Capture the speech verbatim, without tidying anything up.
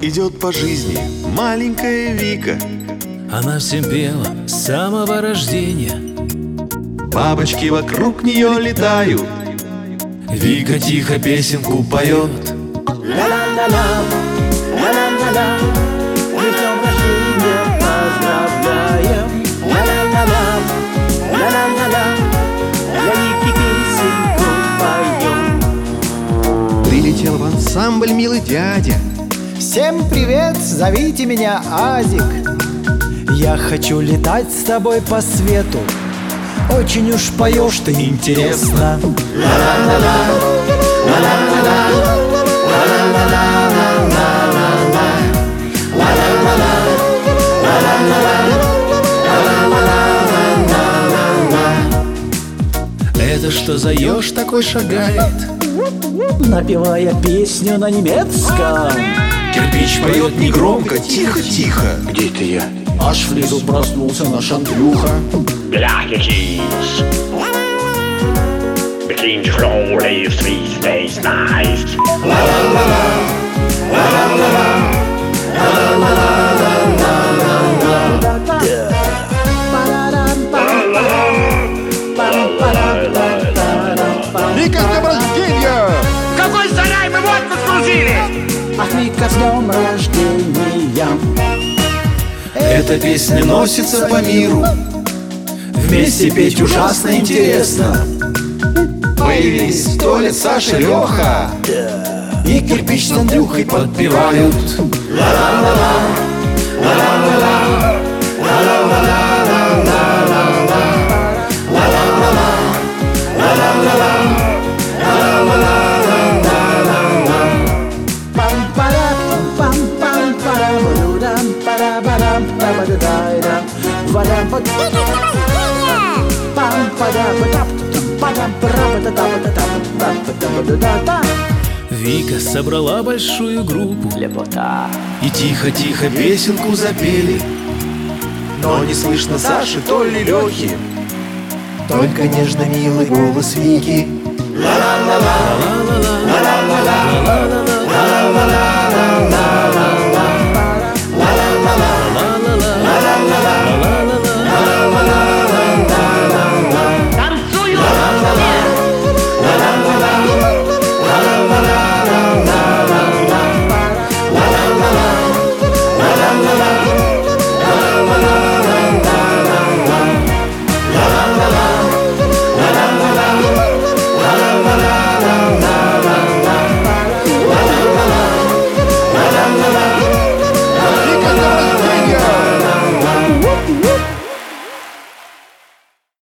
Идет по жизни маленькая Вика. Она всем пела с самого рождения. Бабочки вокруг нее летают. Вика тихо песенку поет. Ла-ла-ла-ла, ла-ла-ла-ла, мы с днем рождения поздравляем. Ла-ла-ла-ла, ла-ла-ла-ла, для Вики песенку поем. Прилетел в ансамбль милый дядя. Всем привет, зовите меня Азик. Я хочу летать с тобой по свету. Очень уж поешь ты интересно. Ла-ла-ла-ла, ла-ла-ла-ла, Это что за еж такой шагает? Напевая песню на немецком. Кирпич поет негромко, тихо-тихо. Где ты я? Аж внизу проснулся наш Андрюха. Black keys. Between the floor leaves three space nice. La la la la, la la la la, la la la la la la la. Вика, с днем рождения! Какой сарай мы водку скрутили? Ах, Вика, с днем рождения. Эта песня носится по миру. Вместе петь ужасно интересно. Появились в туалет Саша, Леха. И кирпич с Андрюхой подпевают. Вика собрала большую группу. Лепота. И тихо-тихо песенку запели. Но не слышно Саши, то ли Лехи. Только нежно милый голос Вики. Ла-ла-ла-ла, ла-ла-ла-ла, ла-ла-ла-ла.